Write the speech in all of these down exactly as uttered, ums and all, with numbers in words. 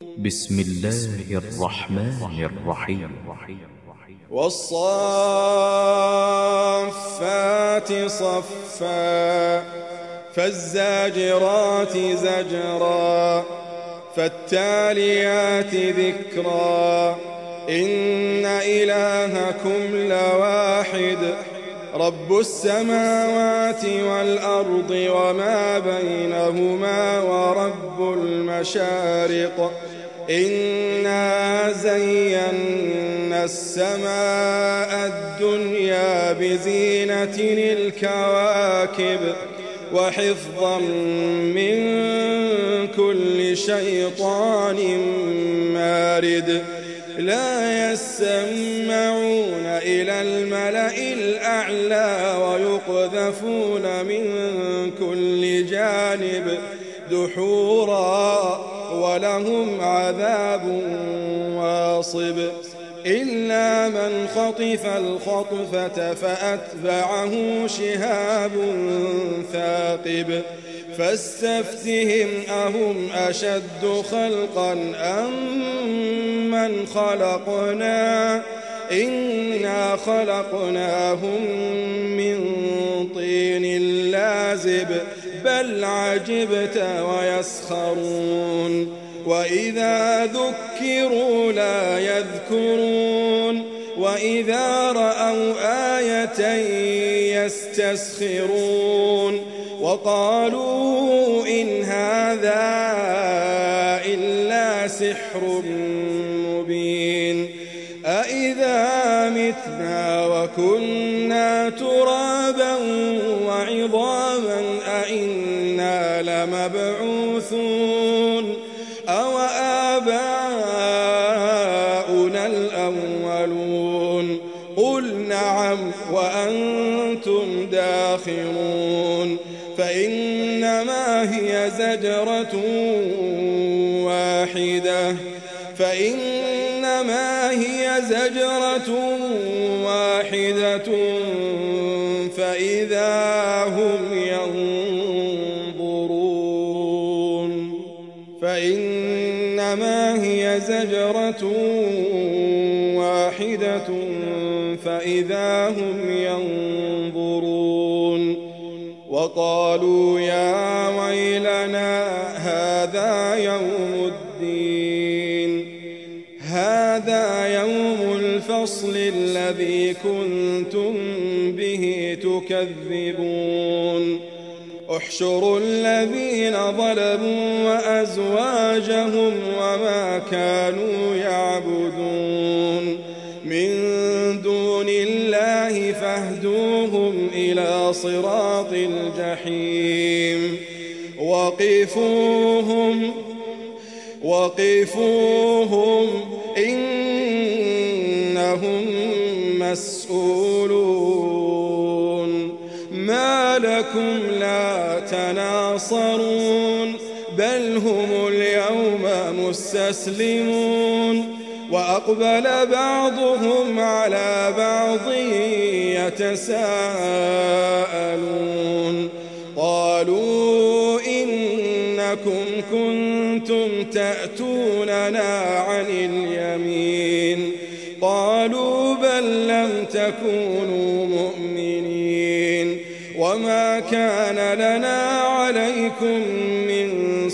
بسم الله الرحمن الرحيم. والصافات صفا فالزاجرات زجرا فالتاليات ذكرا إن إلهكم لواحد رب السماوات والأرض وما بينهما ورب المشارق إنا زينا السماء الدنيا بزينة الكواكب وحفظا من كل شيطان مارد لا يسمعون إلى الملأ الأعلى ويقذفون من كل جانب دحورا ولهم عذاب واصب إلا من خطف الخطفة فأتبعه شهاب ثاقب فاستفتهم أهم أشد خلقا أم من خلقنا إنا خلقناهم من طين لازب بل عجبت ويسخرون وإذا ذكروا لا يذكرون وإذا رأوا آية يستسخرون وقالوا إن هذا إلا سحر مبين أإذا متنا وكنا ترابا وعظاما أإنا لمبعوثون أو آباؤنا الأولون قل نعم وأنتم داخرون فإنما هي زجرة واحدة فإنما هي زجرة واحدة فإذا هم ينظرون فإنما هي زجرة واحدة فإذا هم ينظرون وقالوا يا ويلنا هذا يوم الدين هذا يوم الفصل الذي كنتم به تكذبون احشروا الذين ظلموا وأزواجهم وما كانوا يعبدون من دون الله فاهدوهم إلى صراط الجحيم وقفوهم وقفوهم إنهم مسؤولون ما لكم لا تناصرون بل هم اليوم مستسلمون وأقبل بعضهم على بعض يتساءلون قالوا إنكم كنتم تأتوننا عن اليمين قالوا بل لم تكونوا مؤمنين وما كان لنا عليكم من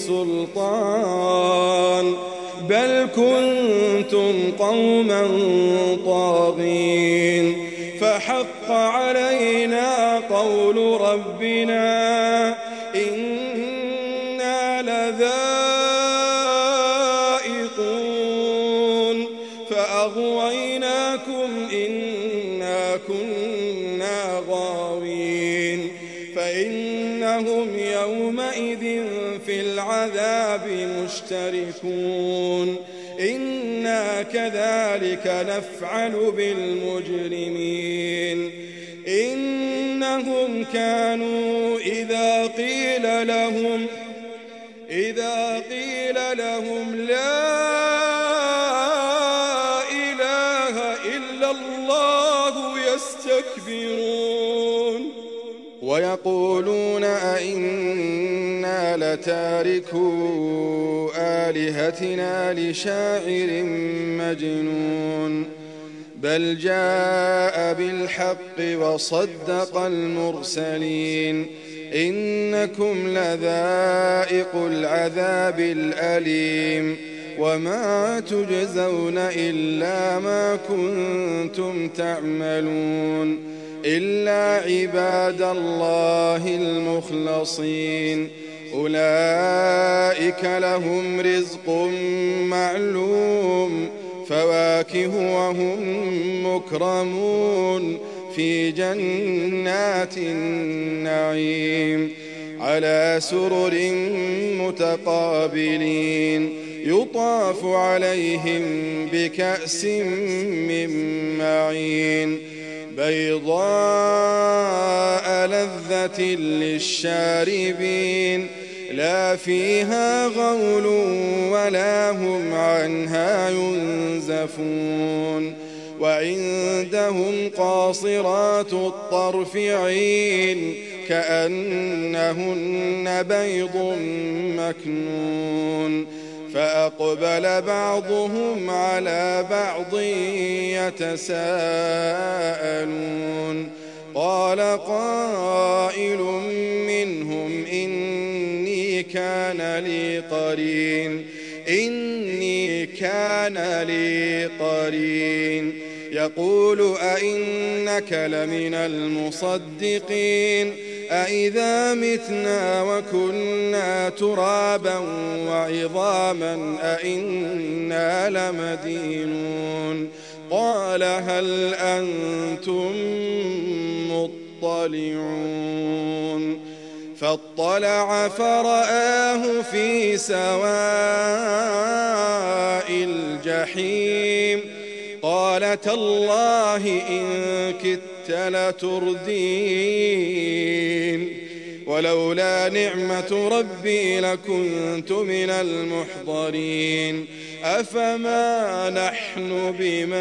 سلطان بل كنتم قوما طاغين فحق علينا قول ربنا إنا لذائقون فأغويناكم إنا كنا غاوين فإنهم يومئذ في العذاب مشتركون إنا كذلك نفعل بالمجرمين إنهم كانوا إذا قيل لهم إذا قيل لهم لا إله إلا الله يستكبرون ويقولون أئنا لتاركو آلهتنا لشاعر مجنون بل جاء بالحق وصدق المرسلين إنكم لذائق العذاب الأليم وما تجزون إلا ما كنتم تعملون إلا عباد الله المخلصين أولئك لهم رزق معلوم فواكه وهم مكرمون في جنات النعيم على سرر متقابلين يطاف عليهم بكأس من معين بيضاء لذة للشاربين لا فيها غول ولا هم عنها ينزفون وعندهم قاصرات الطرف عين كأنهن بيض مكنون فأقبل بعضهم على بعض يتساءلون قال قائل منهم إني كان لي قرين إني كان لي قرين يقول أئنك لمن المصدقين أئذا متنا وكنا ترابا وعظاما أئنا لمدينون قال هل أنتم مطلعون فاطلع فرآه في سواء الجحيم قال تالله إن كدت لتردين ولولا نعمة ربي لكنت من المحضرين أفما نحن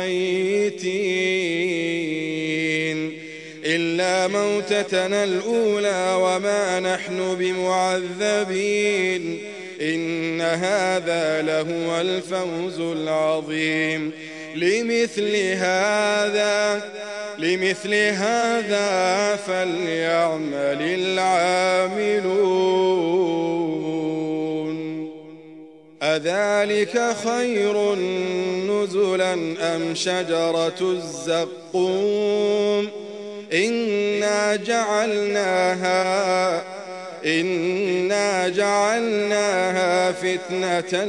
بميتين إلا موتتنا الأولى وما نحن بمعذبين إن هذا لهو الفوز العظيم لمثل هذا لمثل هذا فليعمل العاملون أذلك خير نزلا أم شجرة الزقوم إنا جعلناها إنا جعلناها فتنة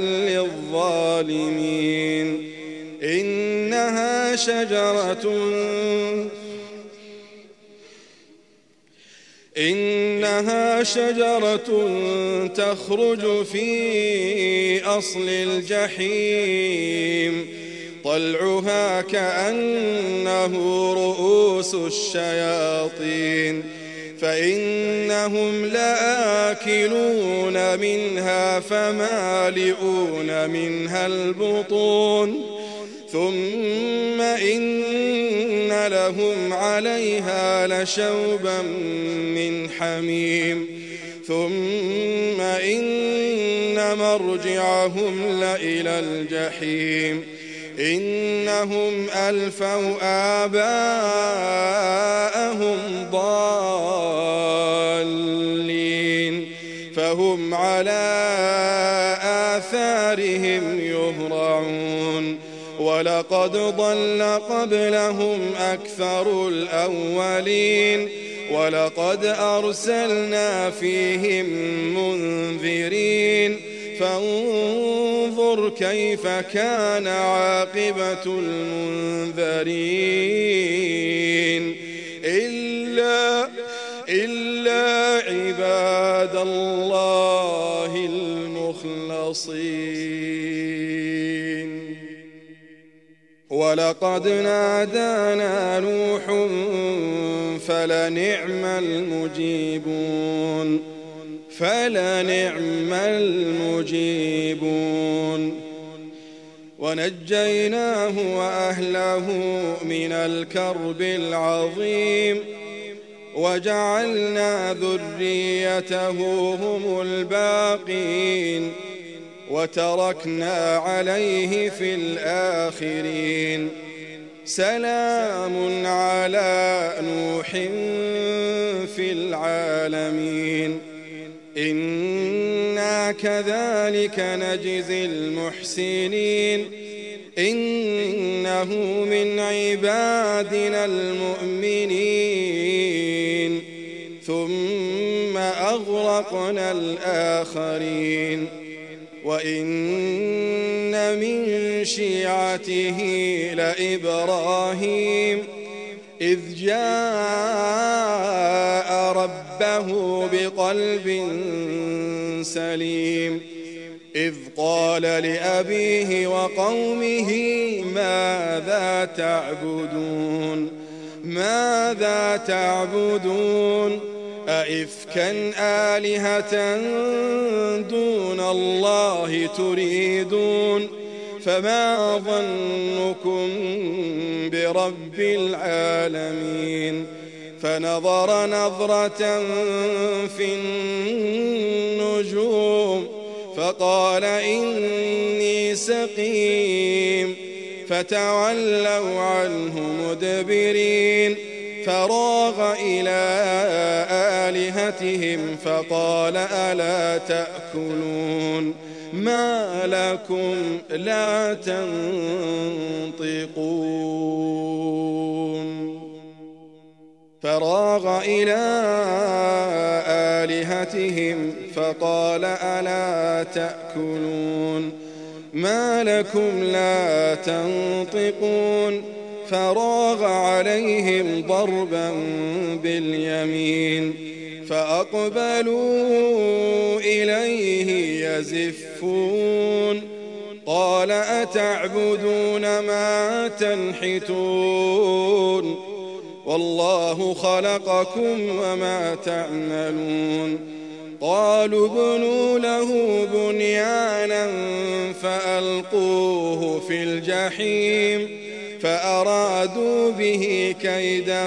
للظالمين إنها شجرة إنها شجرة تخرج في أصل الجحيم طلعها كأنه رؤوس الشياطين فإنهم لآكلون منها فمالئون منها البطون ثم إن لهم عليها لشوبا من حميم ثم إن مرجعهم لإلى الجحيم إنهم ألفوا آباءهم ضالين فهم على آثارهم يهرعون ولقد ضل قبلهم أكثر الأولين ولقد أرسلنا فيهم منذرين فانظر كيف كان عاقبة المنذرين إلا, إلا عباد الله المخلصين ولقد نادانا نوح فلنعم المجيبون فلنعم المجيبون ونجيناه وأهله من الكرب العظيم وجعلنا ذريته هم الباقين وتركنا عليه في الآخرين. سلام على نوح في العالمين إنا كذلك نجزي المحسنين إنه من عبادنا المؤمنين ثم أغرقنا الآخرين وإن من شيعته لإبراهيم إذ جاء ربه بقلب سليم إذ قال لأبيه وقومه ماذا تعبدون ماذا تعبدون أئفكا آلهة دون الله تريدون فما ظنكم برب العالمين فنظر نظرة في النجوم فقال إني سقيم فتولوا عنه مدبرين فراغ إلى آلهتهم فقال ألا تأكلون ما لكم لا تنطقون فراغ إلى آلهتهم فقال ألا تأكلون ما لكم لا تنطقون فراغ عليهم ضربا باليمين فأقبلوا إليه يزفون قال أتعبدون ما تنحتون والله خلقكم وما تعملون قالوا ابنوا له بنيانا فألقوه في الجحيم فأرادوا به كيدا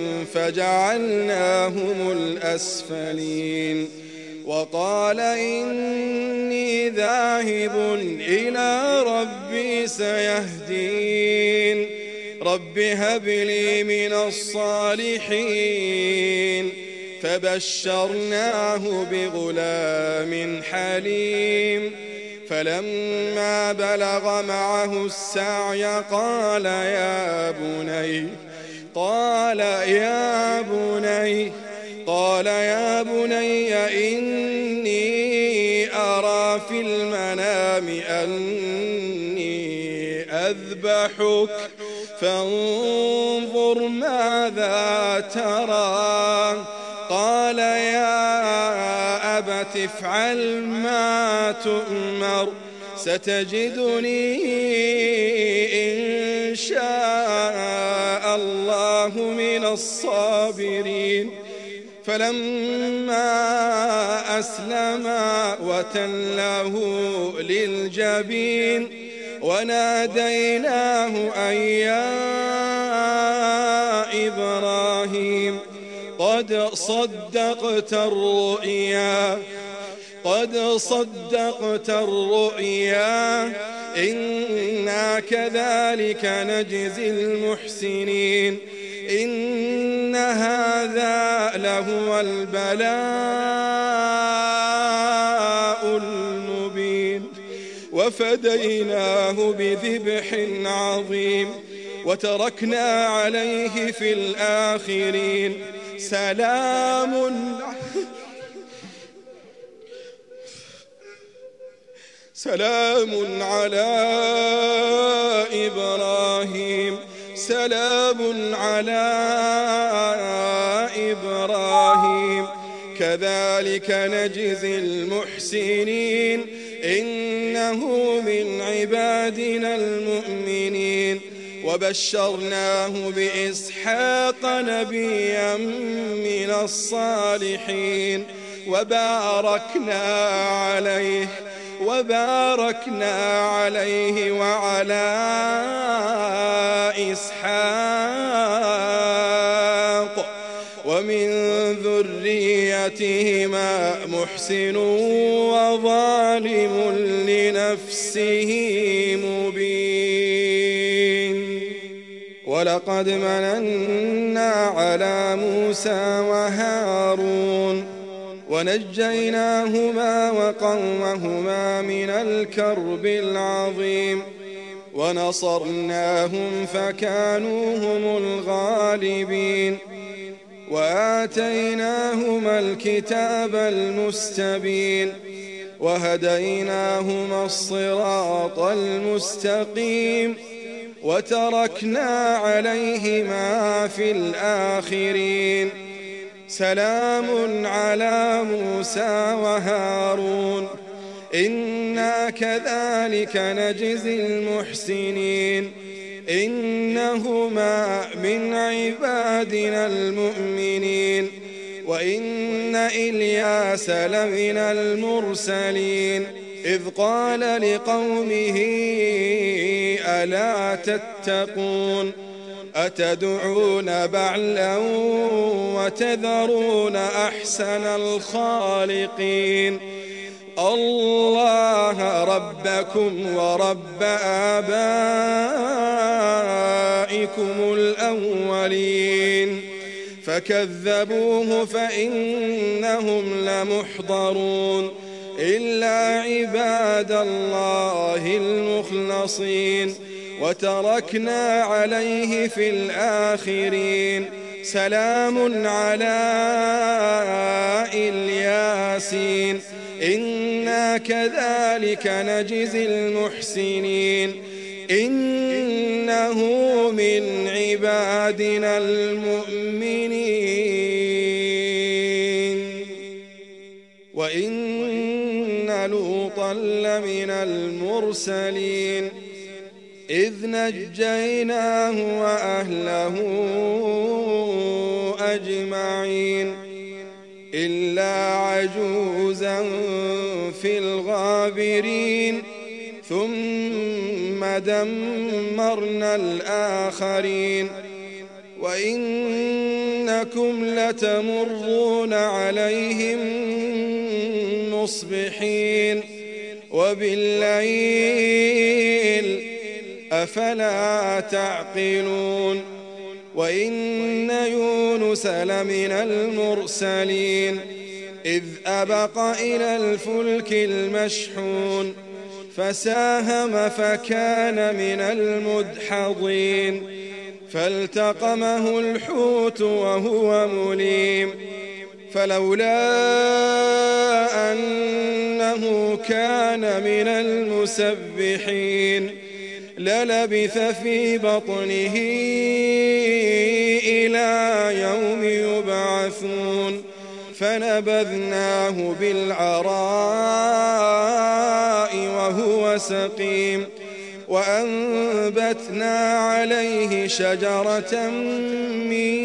فجعلناهم الأسفلين وقال إني ذاهب إلى ربي سيهدين رب هب لي من الصالحين فبشرناه بغلام حليم فلما بلغ معه السعي قال يا بني قال يا بني قال يا بني إني أرى في المنام أني أذبحك فانظر ماذا ترى قال يا أبت افعل ما تؤمر ستجدني إن شاء الله من الصابرين فلما أسلما وتله للجبين وناديناه أن يا إبراهيم قد صدقت الرؤيا قد صدقت الرؤيا إنا كذلك نجزي المحسنين إن هذا لهو البلاء المبين وفديناه بذبح عظيم وتركنا عليه في الآخرين سلام سلام على إبراهيم سلام على إبراهيم كذلك نجزي المحسنين إنه من عبادنا المؤمنين وبشرناه بإسحاق نبيا من الصالحين وباركنا عليه وباركنا عليه وعلى إسحاق ومن ذريتهما محسن وظالم لنفسه مبين. ولقد مننا على موسى وهارون ونجيناهما وقومهما من الكرب العظيم ونصرناهم فكانوا هم الغالبين. وآتيناهما الكتاب المستبين وهديناهما الصراط المستقيم وتركنا عليهما في الآخرين. سلام على موسى وهارون إنا كذلك نجزي المحسنين إنهما من عبادنا المؤمنين. وإن إلياس لمن المرسلين إذ قال لقومه ألا تتقون أتدعون بعلا وتذرون أحسن الخالقين الله ربكم ورب آبائكم الأولين. فكذبوه فإنهم لمحضرون إلا عباد الله المخلصين. وتركنا عليه في الآخرين. سلام على الياسين إنا كذلك نجزي المحسنين إنه من عبادنا المؤمنين. وإن لوطا لمن المرسلين إذ نجيناه وأهله أجمعين إلا عجوزا في الغابرين ثم دمرنا الآخرين. وإنكم لتمرون عليهم مصبحين وبالليل أفلا تعقلون. وإن يونس لمن المرسلين إذ أبق إلى الفلك المشحون فساهم فكان من المدحضين فالتقمه الحوت وهو مليم فلولا أنه كان من المسبحين للبث في بطنه إلى يوم يبعثون فنبذناه بالعراء وهو سقيم وأنبتنا عليه شجرة من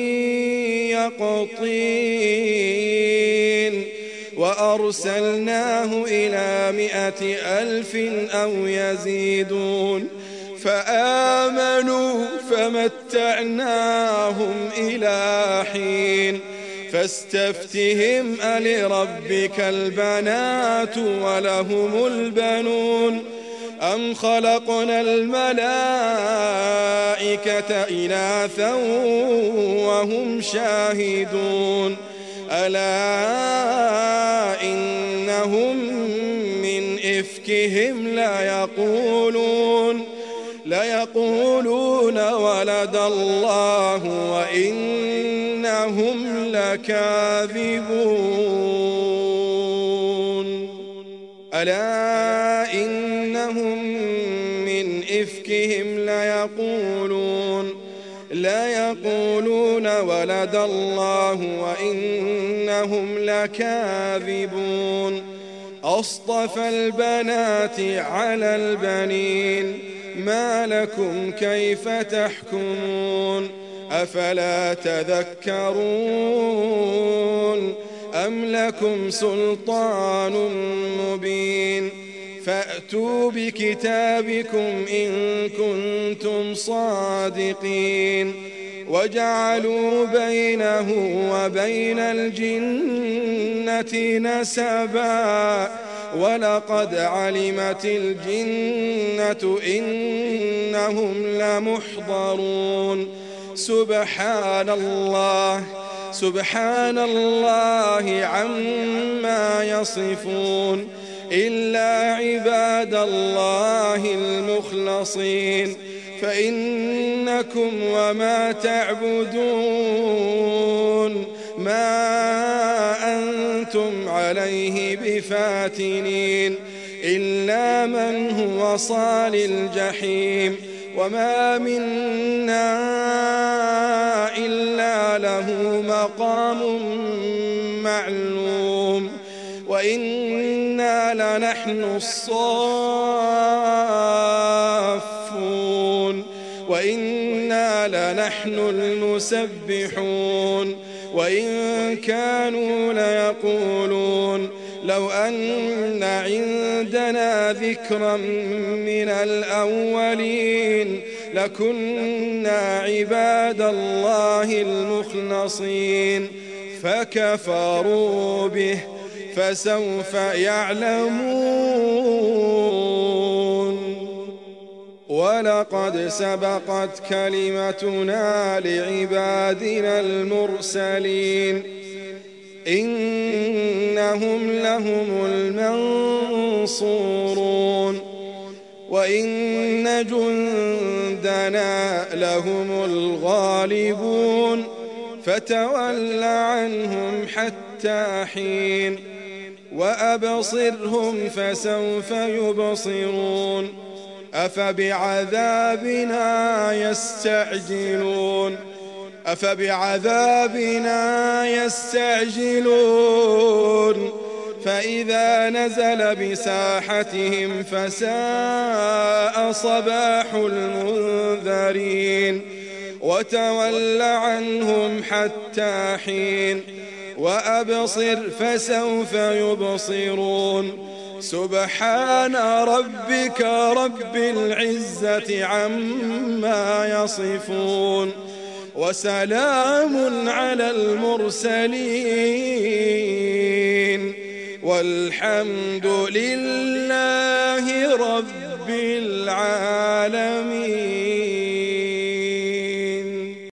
يقطين وأرسلناه إلى مائة ألف أو يزيدون فآمنوا فمتعناهم إلى حين فاستفتهم ألربك البنات ولهم البنون أم خلقنا الملائكة إناثا وهم شاهدون ألا إنهم من إفكهم ليقولون ليقولون ولد الله وإنهم لكاذبون ألا إنهم من إفكهم ليقولون ليقولون ولد الله وإنهم لكاذبون أصطفى البنات على البنين ما لكم كيف تحكمون أفلا تذكرون أم لكم سلطان مبين فأتوا بكتابكم إن كنتم صادقين وجعلوا بينه وبين الجنة نسبا ولقد علمت الجنة إنهم لمحضرون سبحان الله سبحان الله عما يصفون إلا عباد الله المخلصين فإنكم وما تعبدون ما أنتم عليه بفاتنين إلا من هو صال الجحيم وما منا إلا له مقام معلوم وإنا لنحن الصافون وإنا لنحن المسبحون وإن كانوا ليقولون لو أن عندنا ذكرا من الأولين لكنا عباد الله المخلصين فكفروا به فسوف يعلمون ولقد سبقت كلمتنا لعبادنا المرسلين إنهم لهم المنصورون وإن جندنا لهم الغالبون فتول عنهم حتى حين وأبصرهم فسوف يبصرون أفبعذابنا يستعجلون أفبعذابنا يستعجلون فإذا نزل بساحتهم فساء صباح المنذرين وتول عنهم حتى حين وأبصر فسوف يبصرون سبحان ربك رب العزة عما يصفون وسلام على المرسلين والحمد لله رب العالمين.